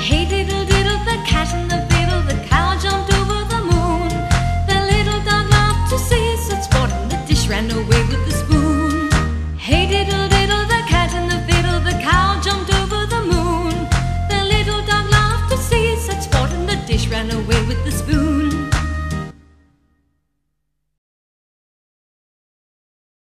Hey diddle diddle, the cat and the fiddle, the cow jumped over the moon. The little dog laughed to see such sport, and the dish ran away